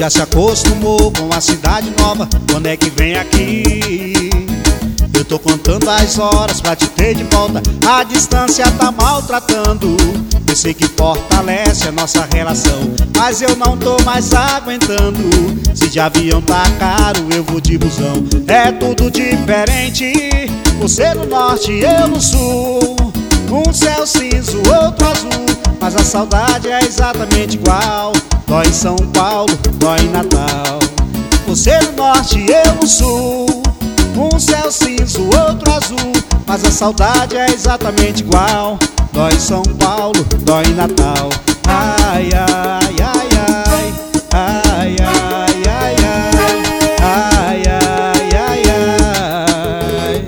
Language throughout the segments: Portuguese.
Já se acostumou com a cidade nova, quando é que vem aqui? Eu tô contando as horas pra te ter de volta, a distância tá maltratando. Eu sei que fortalece a nossa relação, mas eu não tô mais aguentando. Se de avião tá caro, eu vou de busão. É tudo diferente, você no norte, eu no sul. Um céu cinza, outro azul, mas a saudade é exatamente igual. Dói em São Paulo, dói em Natal. Você no norte, eu no sul. Um céu cinza, outro azul, mas a saudade é exatamente igual. Dói em São Paulo, dói em Natal. Ai, ai, ai, ai. Ai, ai, ai, ai. Ai, ai, ai, ai.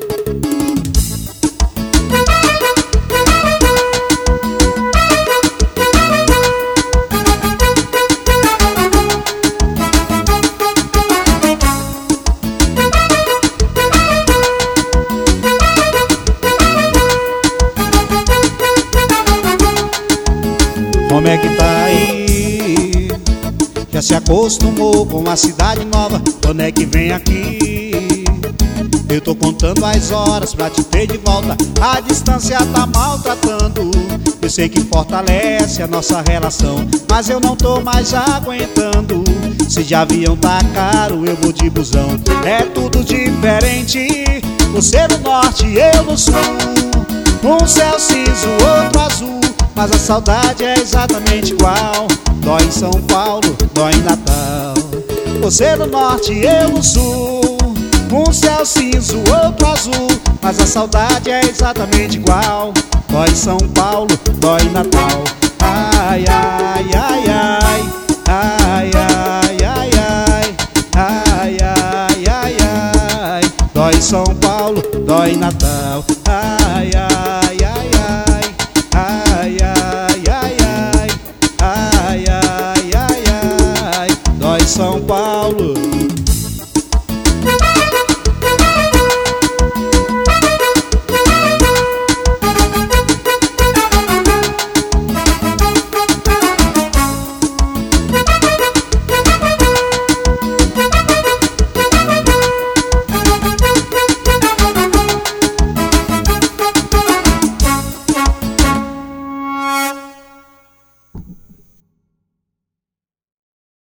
Como é que tá aí? Já se acostumou com a cidade nova, quando é que vem aqui? Eu tô contando as horas pra te ter de volta, a distância tá maltratando. Eu sei que fortalece a nossa relação, mas eu não tô mais aguentando. Se de avião tá caro, eu vou de busão. É tudo diferente, você no norte, eu no sul. Um céu cinza, outro azul, mas a saudade é exatamente igual. Dói em São Paulo, dói em Natal. Você no norte, eu no sul. Um céu cinza, outro azul, mas a saudade é exatamente igual. Dói em São Paulo, dói em Natal. Ai, ai, ai, ai. Ai, ai, ai, ai. Ai, ai, ai, ai. Dói em São Paulo, dói em Natal. Ai, ai.